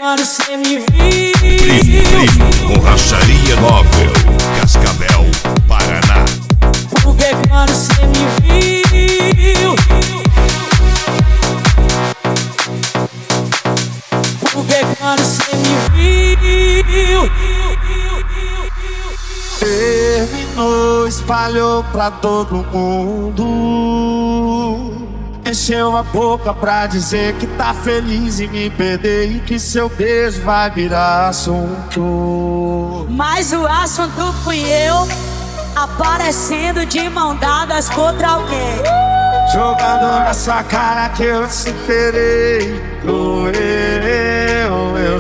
quando cê me viu? Primo, Borracharia Móvel, Cascavel, Paraná. Porque quando cê me viu? Porque quando cê me viu? Terminou, espalhou pra todo mundo. Encheu a boca pra dizer que tá feliz em me perder e que seu beijo vai virar assunto. Mas o assunto fui eu, aparecendo de mão dadas contra alguém. Jogando na sua cara que eu te superei. Doeu, eu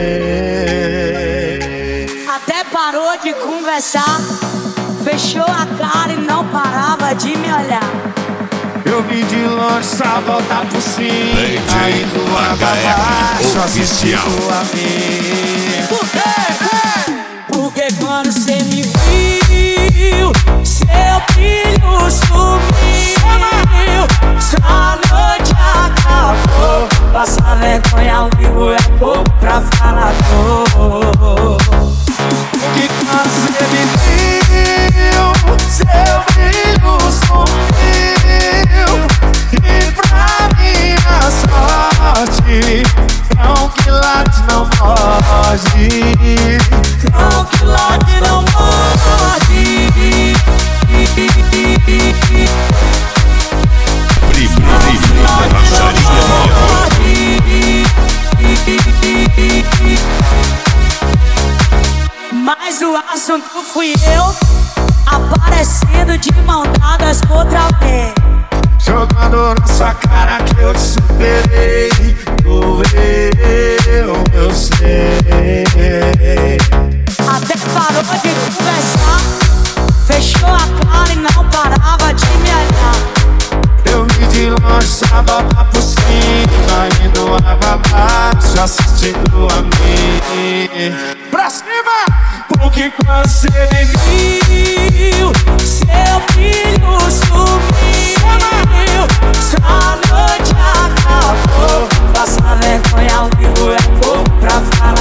sei. Até parou de conversar, fechou a cara e não parava de me olhar. Eu vi de longe só voltar por cima, DJ HF Oficial. a mim. Por quê? Porque quando cê me viu, seu brilho sumiu. Sua noite acabou, passar vergonha ao vivo é pouco pra falar dor. Que quando cê me viu, seu brilho sumiu. E pra minha sorte, cão que late não morde. Cão que late não morde. Primo, Borracharia Móvel. Mas o assunto fui eu, aparecendo de mão dadas contra alguém. Jogando na sua cara que eu te superei. Doeu, eu sei. Até parou de conversar, fechou a cara e não parava de me olhar. Eu vi de longe só voltar por cima, indo água abaixo, assistindo a mim. Pra cima! Porque quando cê me viu, Seu brilho sumiu. Sua noite acabou, passar vergonha ao vivo é pouco pra falar